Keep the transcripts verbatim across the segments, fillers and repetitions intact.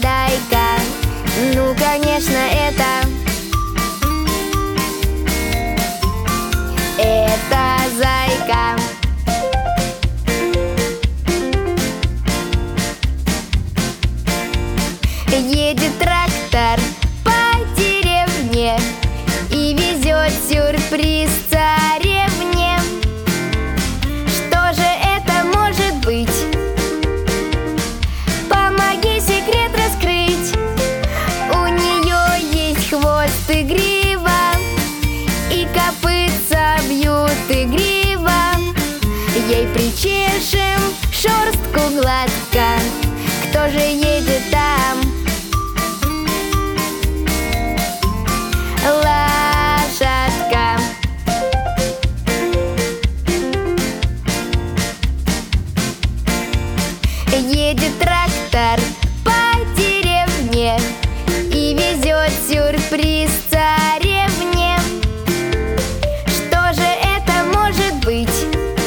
угадай-ка. Ну, конечно, это Это зайка. Едет трактор по деревне и везет сюрприз царевне. Что же это может быть? Помоги секрет раскрыть. У нее есть хвост и грива, и копытца бьют игриво. Ей причешем шерстку гладко. Кто же едет там? Лошадка. Едет трактор по деревне и везет сюрприз царевне. Что же это может быть?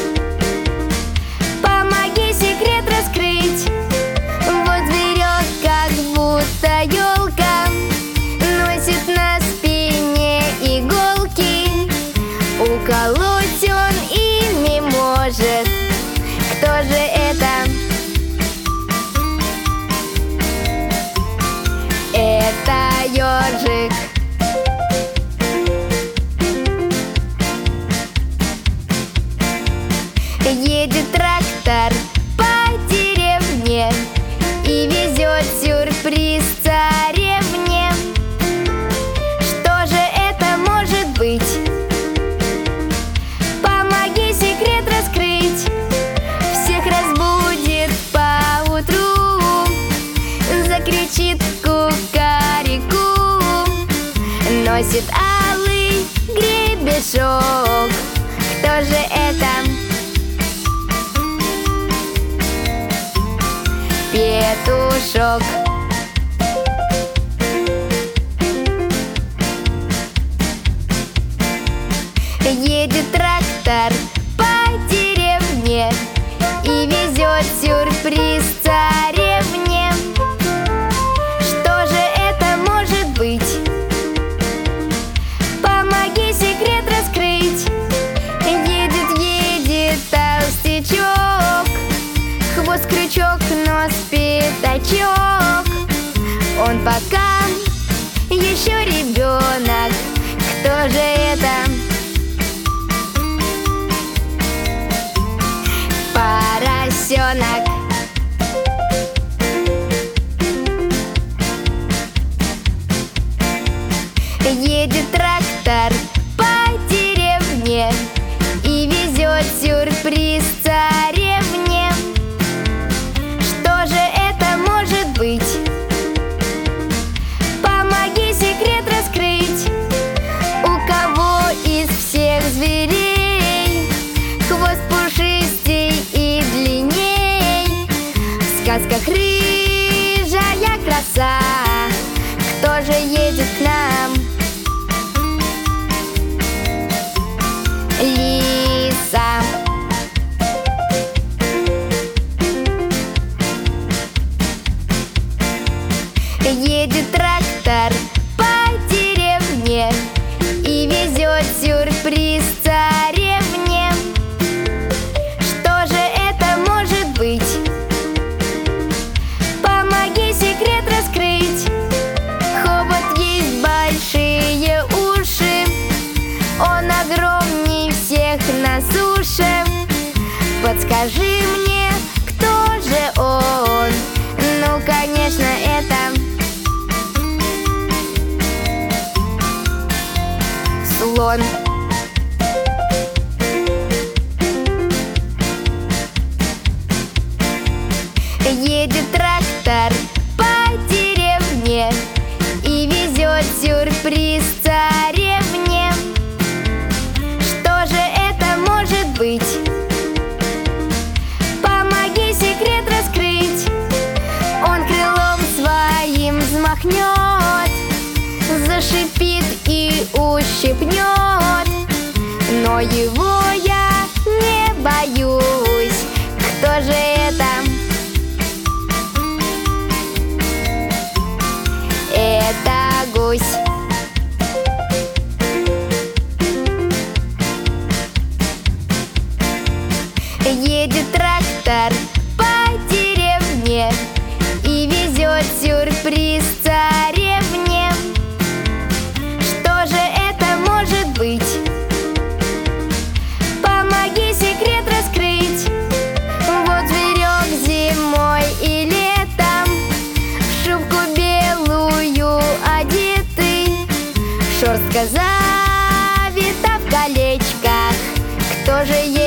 Помоги секрет раскрыть. Вот зверек, как будто елка, носит на спине иголки. Уколоть он ими может. Кто же это? Это ежик. Едет трактор по деревне и везет сюрприз царевне. Что же это может быть? Помоги секрет раскрыть. Всех разбудит поутру, закричит кукареку. Носит алый гребешок. Кто же это? Петушок. Едет трактор по деревне и везет сюрприз царевне. Что же это может быть? Помоги секрет раскрыть. Едет, едет толстячок, хвост крючок, нос пятачок. Он пока еще ребенок. Кто же это? Поросенок. Едет трактор по деревне и везет сюрприз царевне. Что же это может быть? Помоги секрет раскрыть. У кого из всех зверей хвост пушистей и длинней? В сказках рыжая краса. Кто же едет к нам? Лиса. Едет трактор по деревне и везет сюрприз царевне. Что же это может быть? Помоги секрет раскрыть. Хобот есть, большие уши. Он огромней всех на суше. Подскажи мне, кто же он? Ну, конечно, это слон. Едет трактор по деревне и везет сюрприз царевне. Что же это может быть? Помоги секрет раскрыть. Он крылом своим взмахнет, зашипит и ущипнет. Но его я не боюсь. Кто же это? Шерстка завита в колечко. Кто же